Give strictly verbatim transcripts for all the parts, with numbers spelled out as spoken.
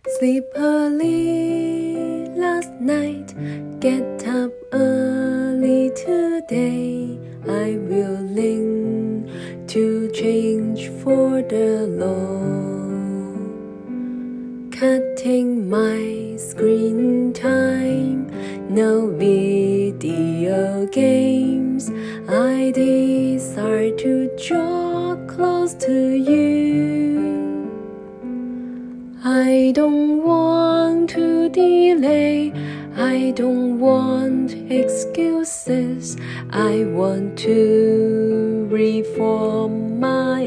Sleep early last night, get up early today. I willing to change for the law, cutting my screen time, no video games. I desire to draw close to you. I don't want to delay, I don't want excuses. I want to reform my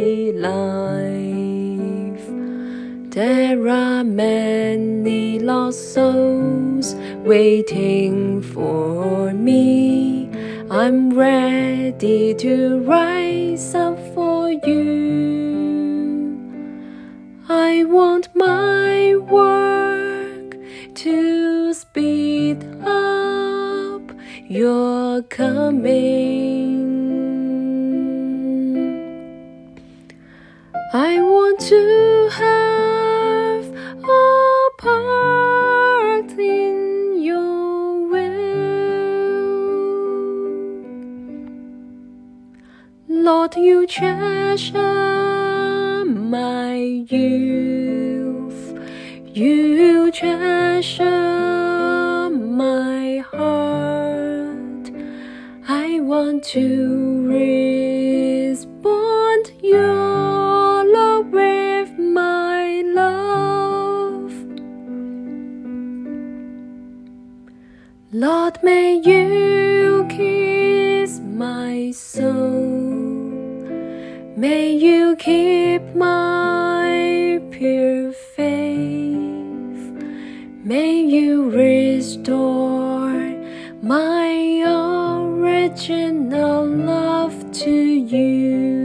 life. There are many lost souls waiting for me. I'm ready to rise up for you. I want my work to speed up your coming. I want to have a part in your will. Lord, you treasure my youth, you treasure my heart. I want to respond your love with my love. Lord, may you kiss my soul. May you keep my pure faith. May you restore my original love to you.